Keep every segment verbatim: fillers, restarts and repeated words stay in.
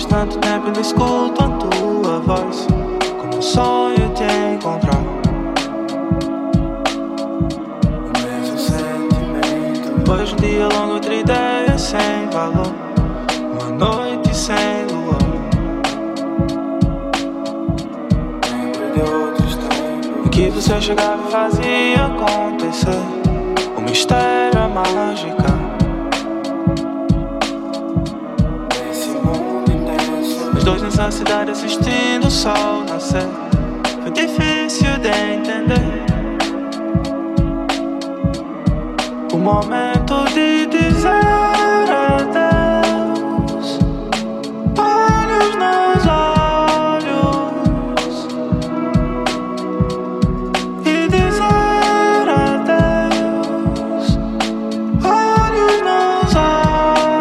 tanto tempo ainda escuto a tua voz, como um sonho te encontrar. O mesmo sentimento. Depois de um dia longo, outra ideia sem valor, uma noite sem luar. Lembro de outros tempos em que você chegava e fazia acontecer um mistério, a mágica. Dois nessa cidade assistindo o sol nascer, foi difícil de entender o momento de dizer adeus, olhos nos olhos, e dizer adeus, olhos nos olhos.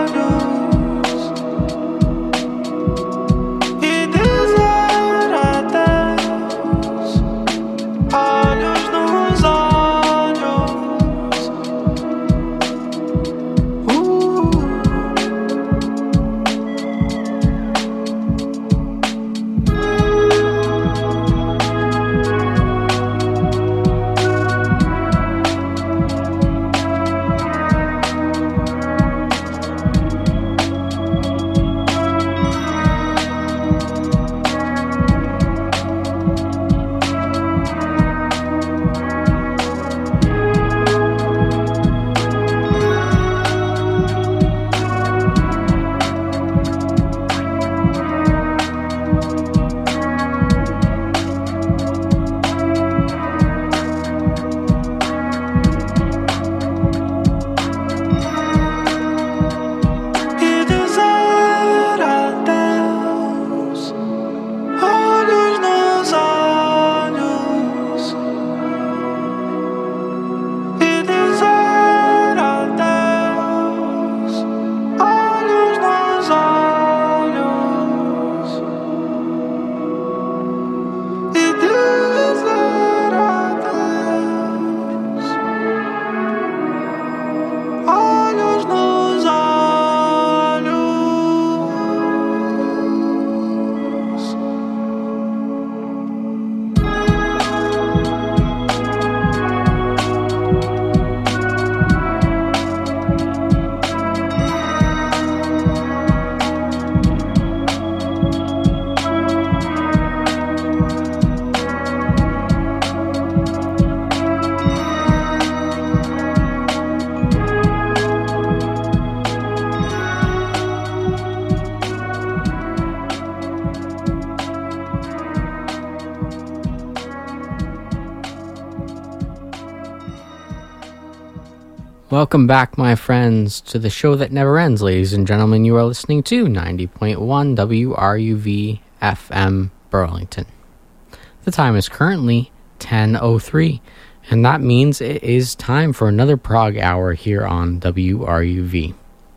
Welcome back, my friends, to the show that never ends, ladies and gentlemen. You are listening to ninety point one W R U V F M Burlington. The time is currently ten oh three, and that means it is time for another prog hour here on W R U V.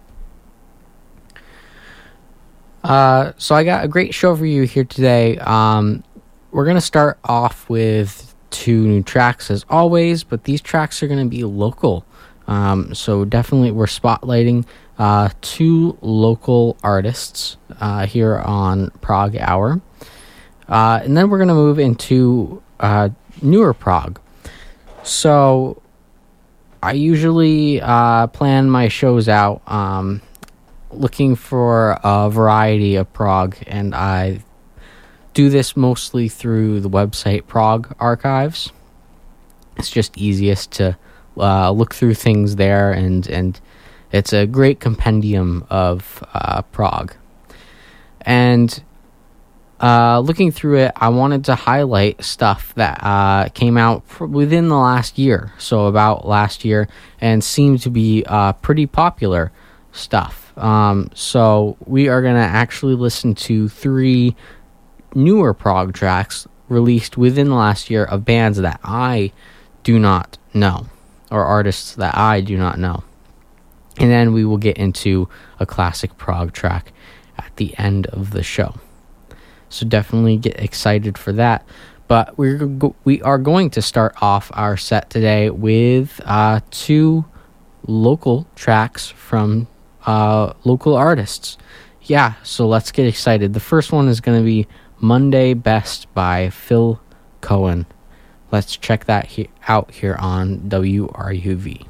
Uh, so I got a great show for you here today. Um, we're going to start off with two new tracks as always, but these tracks are going to be local. Um, so definitely we're spotlighting uh, two local artists uh, here on Prog Hour. Uh, and then we're going to move into uh, newer prog. So I usually uh, plan my shows out um, looking for a variety of prog, and I do this mostly through the website Prog Archives. It's just easiest to Uh, look through things there, and and it's a great compendium of uh, prog. And uh, looking through it, I wanted to highlight stuff that uh, came out pr- within the last year, so about last year, and seemed to be uh, pretty popular stuff. Um, so we are going to actually listen to three newer prog tracks released within the last year of bands that I do not know, or artists that I do not know. And then we will get into a classic prog track at the end of the show. So definitely get excited for that. But we're go- we are going to start off our set today with uh, two local tracks from uh, local artists yeah, so let's get excited. The first one is going to be Monday Best by Phil Cohen. Let's check that he- out here on W R U V.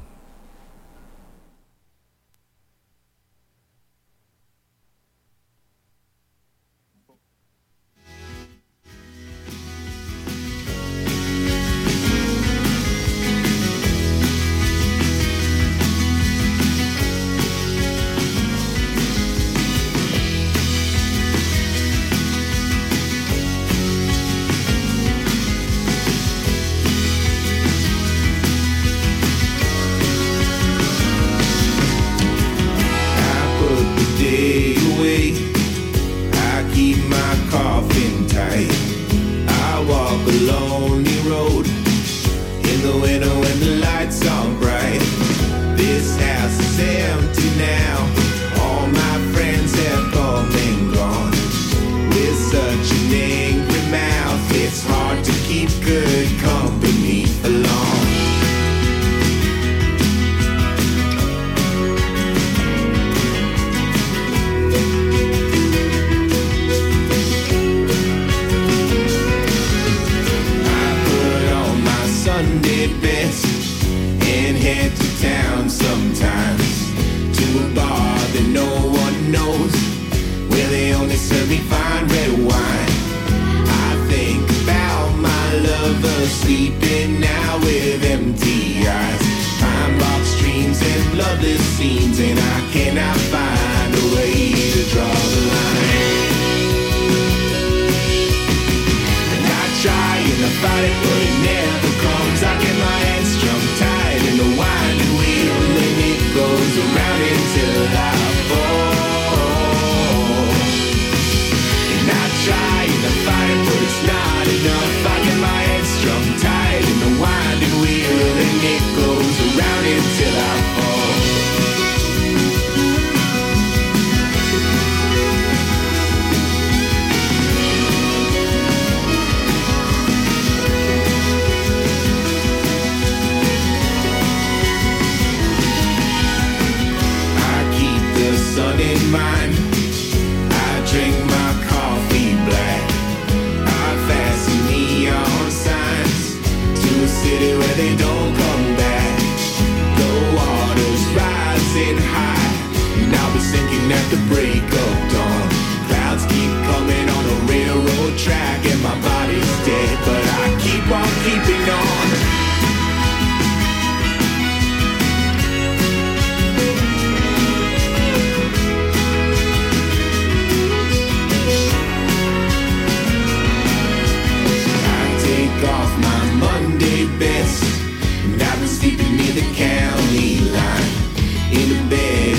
Best, and I've been sleeping near the county line in the bed.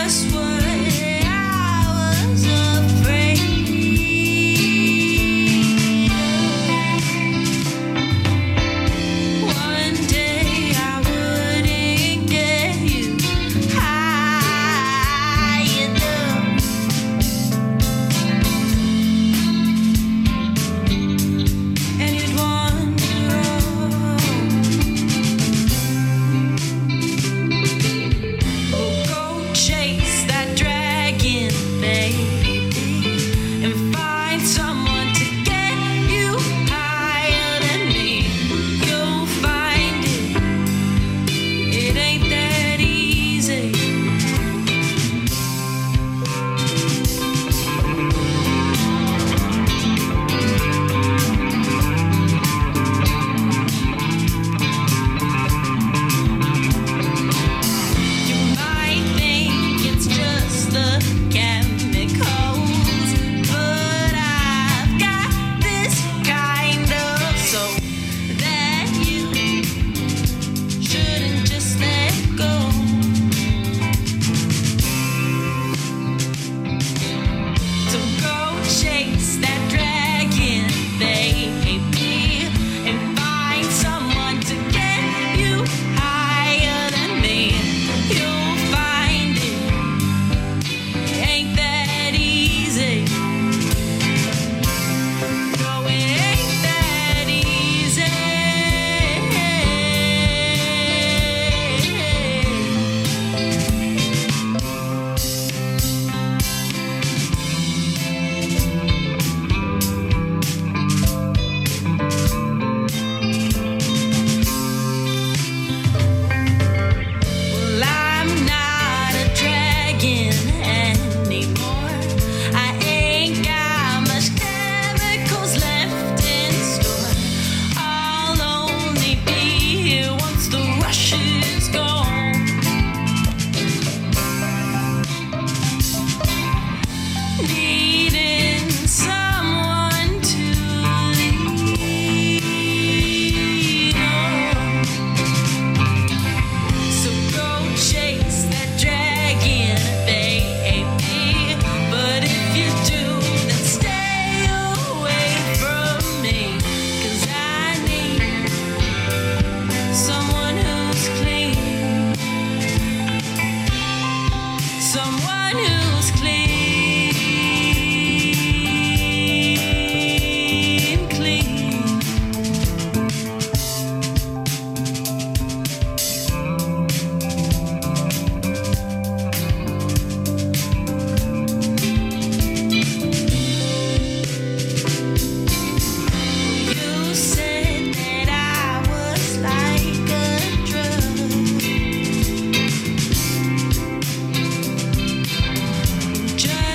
Just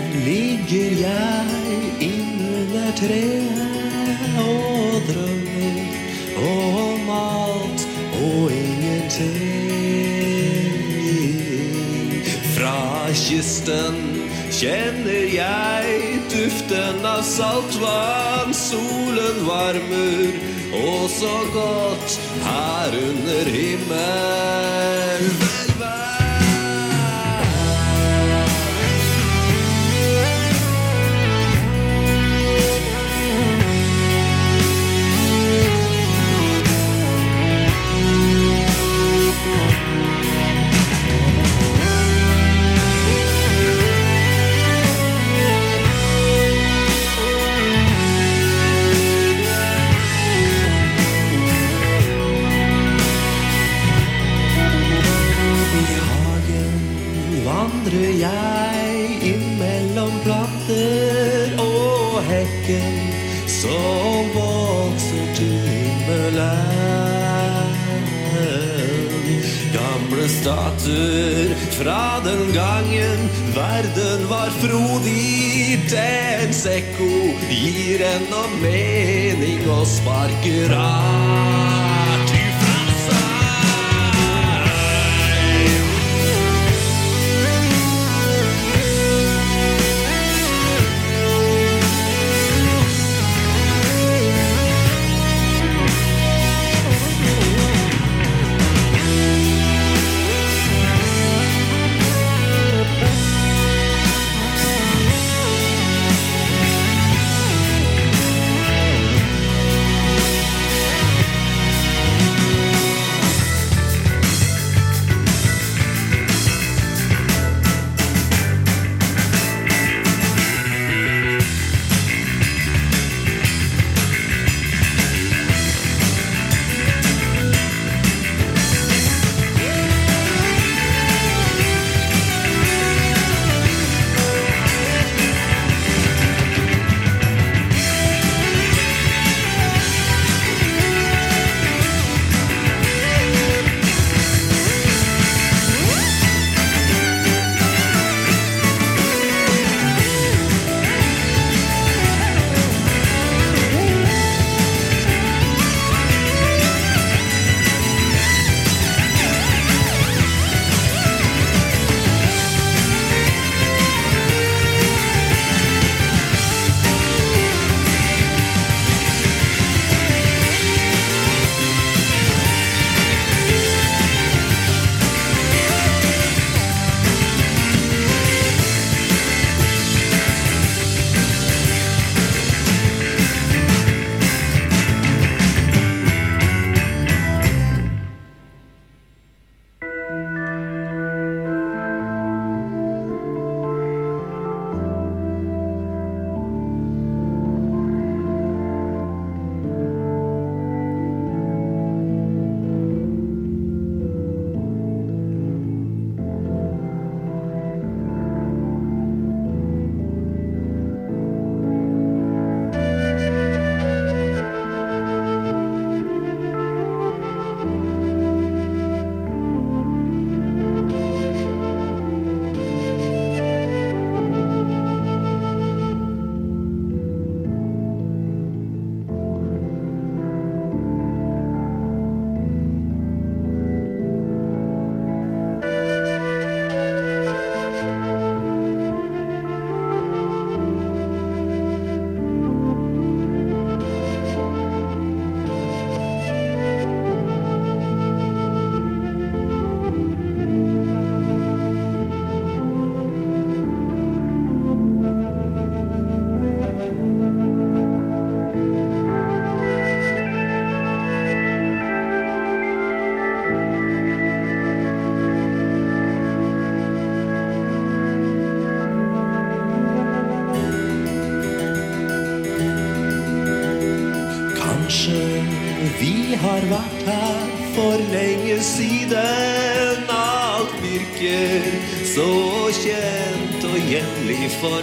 ligger jeg innunder treet og drømmer om alt og ingenting. Fra kysten kjenner jeg duften av saltvann, solen varmer og så godt her under himmel. Vandrer jeg inn mellom planter og hekken som vokser til himmelen. Gamle statuer fra den gangen verden var frodig, dens ekko gir ennå mening og sparker rart ifra seg. Vi har vært her for lenge siden. Alt virker så kjent og gjenlig for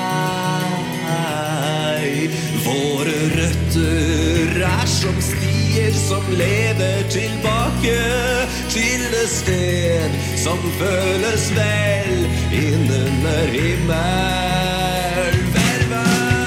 meg. Våre røtter er som sti melodier som leder tilbake til det sted som føles vel innunder himmel. Verva!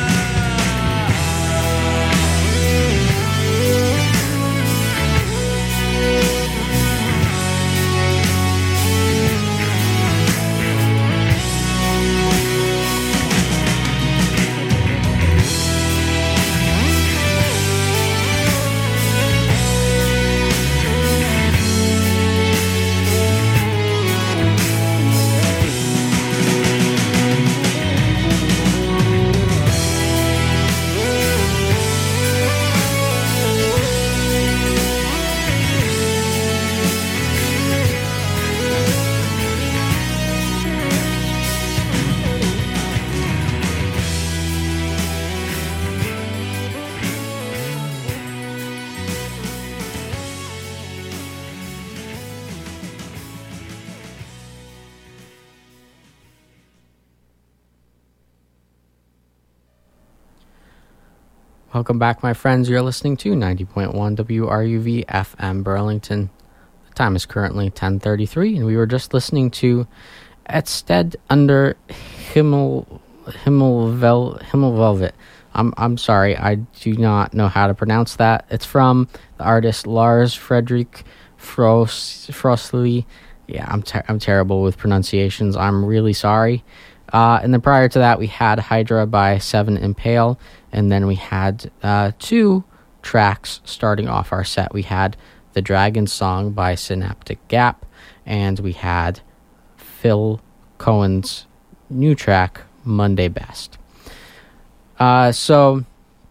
Welcome back, my friends. You're listening to ninety point one W R U V F M Burlington. The time is currently ten thirty-three, and we were just listening to Et Sted under Himmel, Himmelvel, Himmelvelvet. I'm I'm sorry, I do not know how to pronounce that. It's from the artist Lars Fredrik Frost, Frostli. Yeah, I'm ter- I'm terrible with pronunciations. I'm really sorry. Uh, and then prior to that, we had Hydra by Seven Impale. And then we had uh, two tracks starting off our set. We had The Dragon Song by Synaptic Gap. And we had Phil Cohen's new track, Monday Best. Uh, so,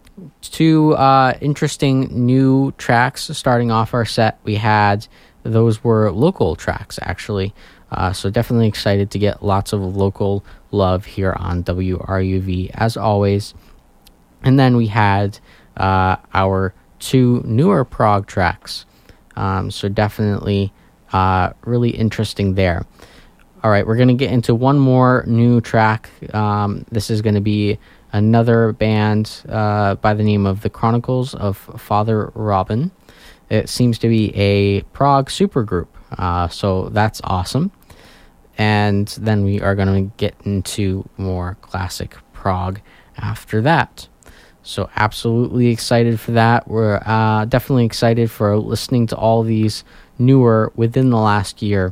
two uh, interesting new tracks starting off our set. We had, those were local tracks, actually. Uh, so definitely excited to get lots of local love here on W R U V, as always. And then we had uh, our two newer prog tracks. Um, so definitely uh, really interesting there. All right, we're going to get into one more new track. Um, this is going to be another band uh, by the name of The Chronicles of Father Robin. It seems to be a prog supergroup. Uh, so that's awesome. And then we are going to get into more classic prog after that. So absolutely excited for that. We're uh, definitely excited for listening to all these newer, within the last year,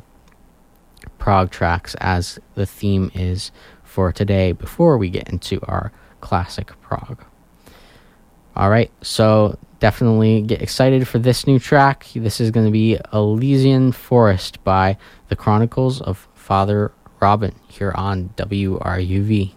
prog tracks as the theme is for today before we get into our classic prog. All right, so definitely get excited for this new track. This is going to be Elysian Forest by The Chronicles of Father Robin here on W R U V.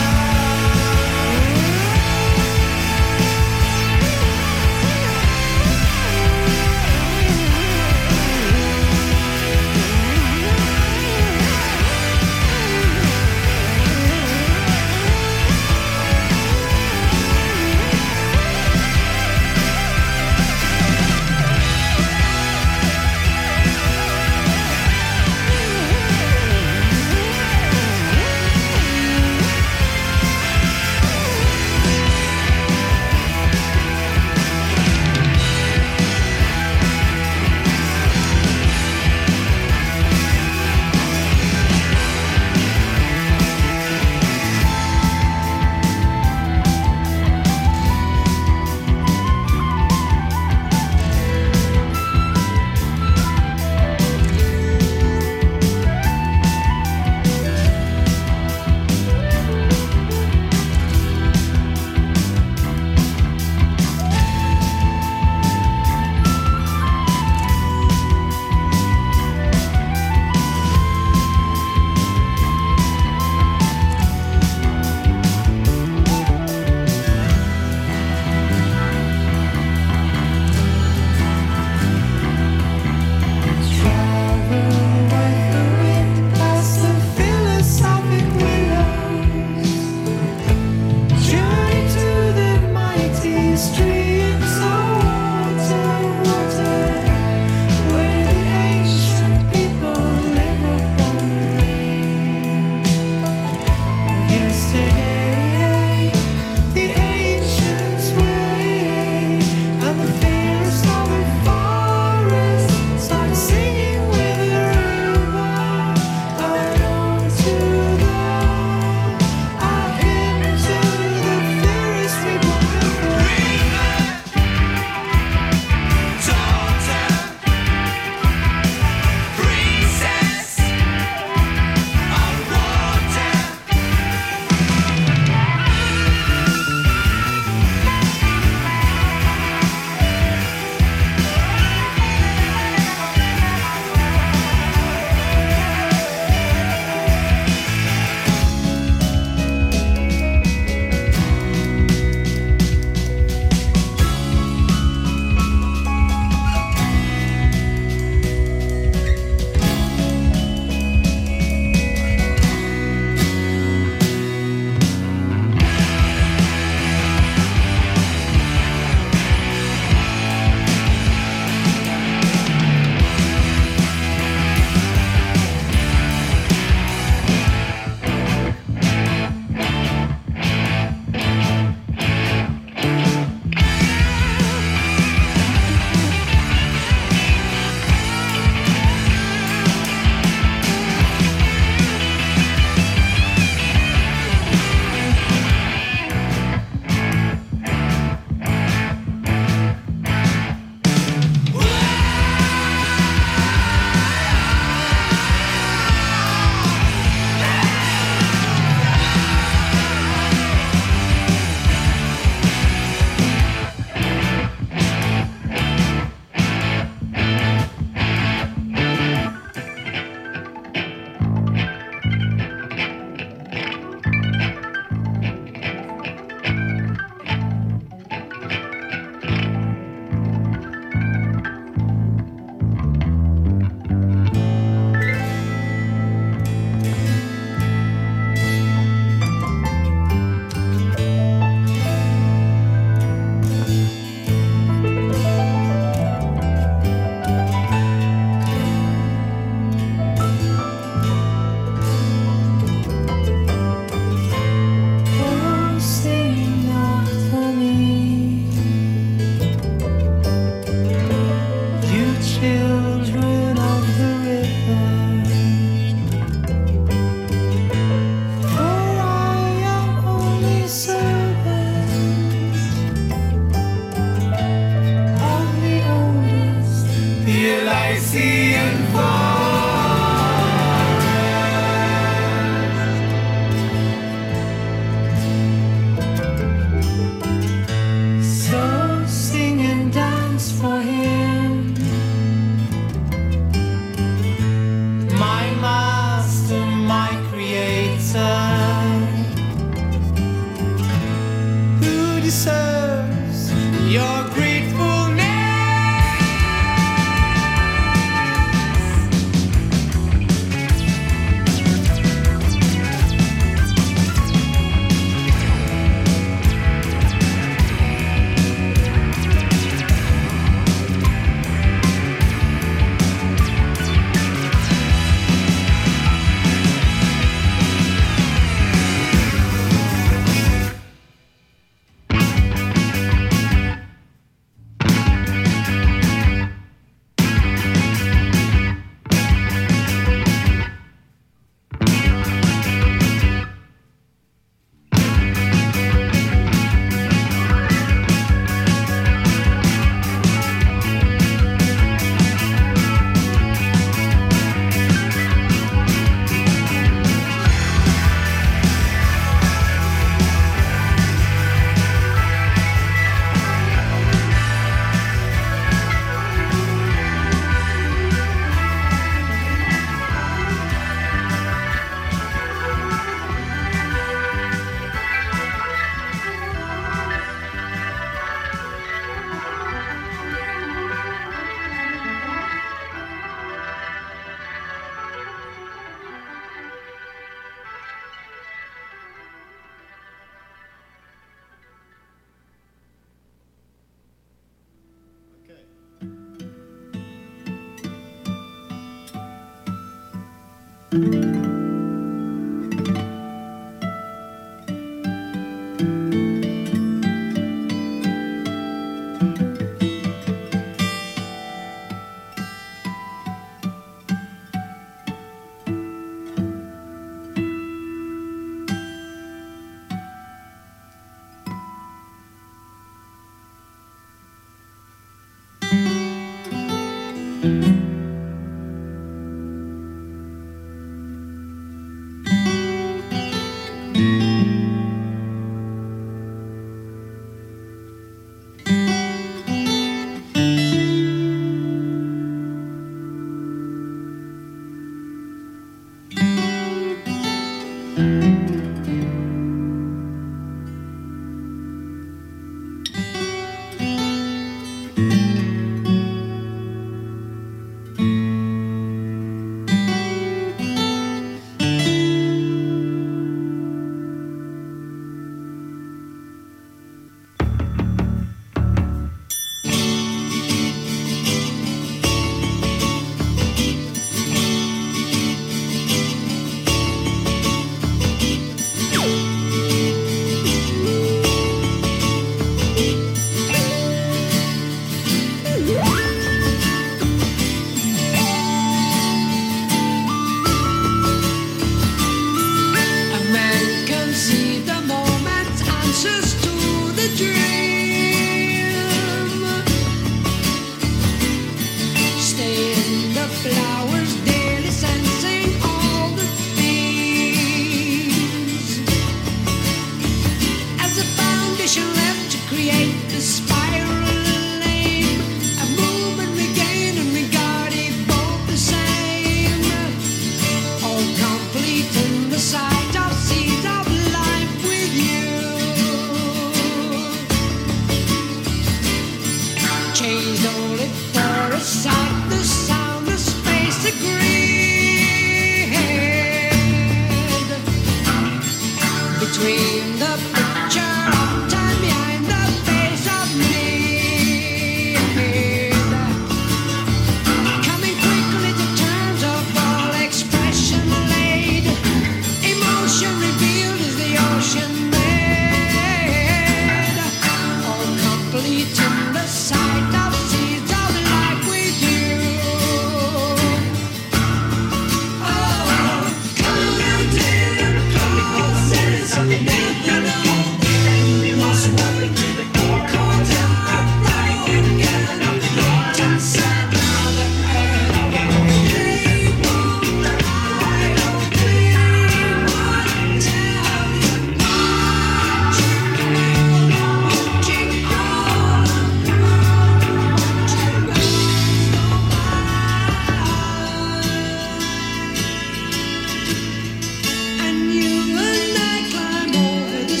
And you and I climb over the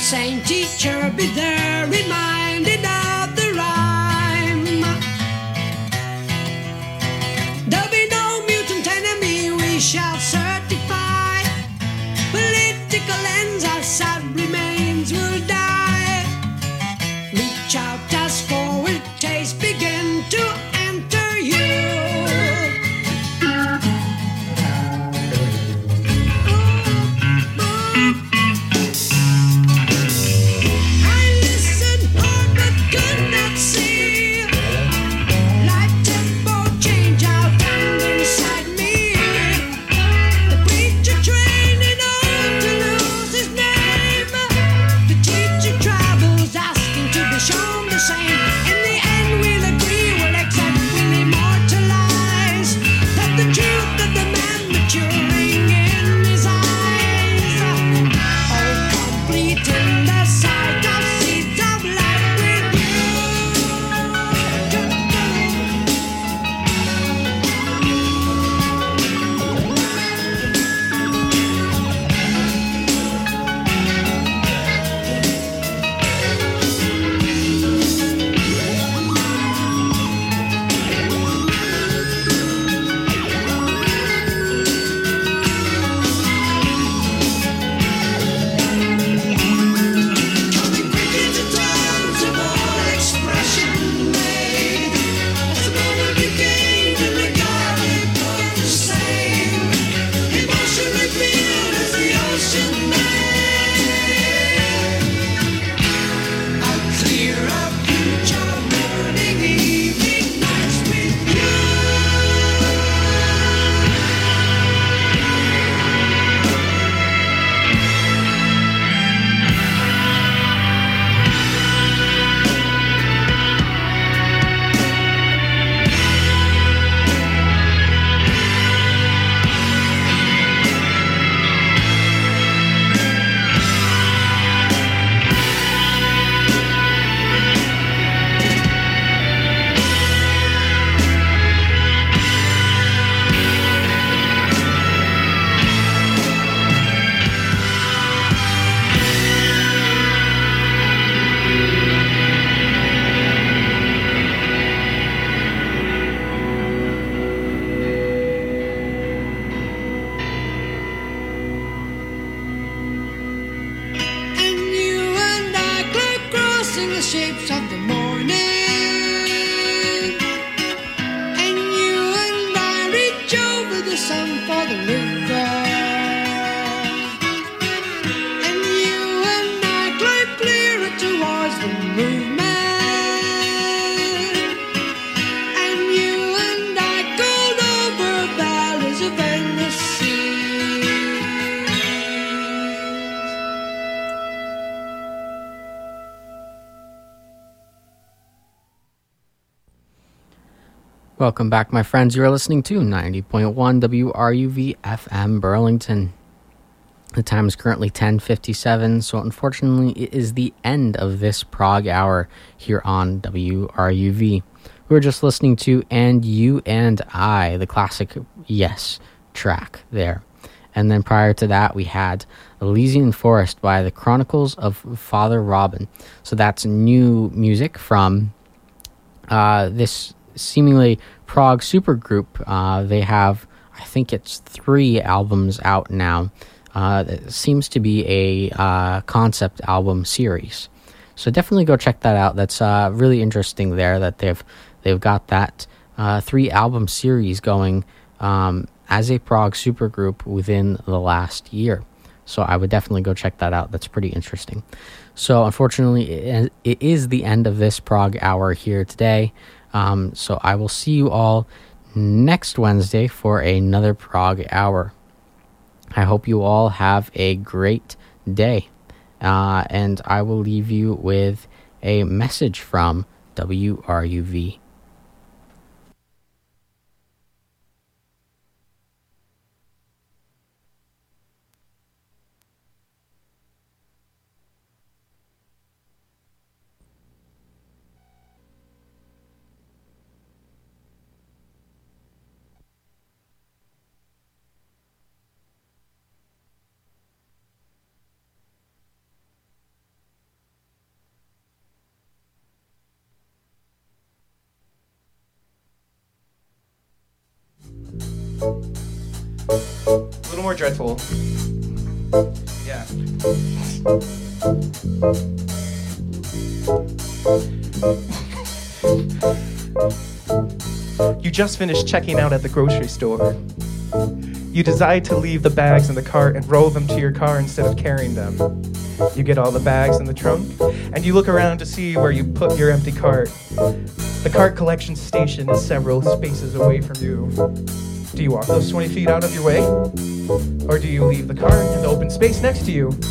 same teacher be there, reminded of the rhyme. There'll be no mutant enemy we shall certify. Political ends, our sad remains will die. Reach out as forward taste begin to enter you. Shapes of the morning, and you and I reach over the sun for the river, and you and I climb clearer towards the movement, and you and I go over valleys of endless sea. Welcome back, my friends. You are listening to ninety point one W R U V F M Burlington. The time is currently ten fifty-seven, so unfortunately it is the end of this prog hour here on W R U V. We were just listening to And You and I, the classic Yes track there. And then prior to that, we had Elysian Forest by the Chronicles of Father Robin. So that's new music from uh, this seemingly prog supergroup. Uh, they have, I think it's three albums out now. Uh, it seems to be a uh, concept album series. So definitely go check that out. That's uh, really interesting there that they've they've got that uh, three album series going um, as a prog supergroup within the last year. So I would definitely go check that out. That's pretty interesting. So unfortunately, it, it is the end of this prog hour here today. Um, so I will see you all next Wednesday for another prog hour. I hope you all have a great day. Uh, and I will leave you with a message from W R U V. little more dreadful. Yeah. You just finished checking out at the grocery store. You decide to leave the bags in the cart and roll them to your car instead of carrying them. You get all the bags in the trunk, and you look around to see where you put your empty cart. The cart collection station is several spaces away from you. Do you walk those twenty feet out of your way? Or do you leave the cart in the open space next to you?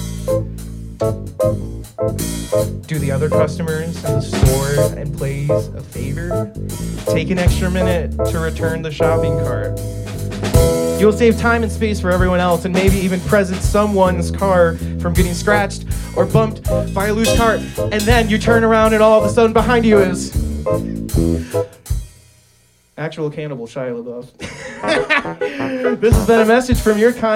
Do the other customers in the store and employees a favor? Take an extra minute to return the shopping cart. You'll save time and space for everyone else and maybe even present someone's car from getting scratched or bumped by a loose cart. And then you turn around and all of a sudden behind you is actual cannibal Shia LaBeouf. This has been a message from your kind.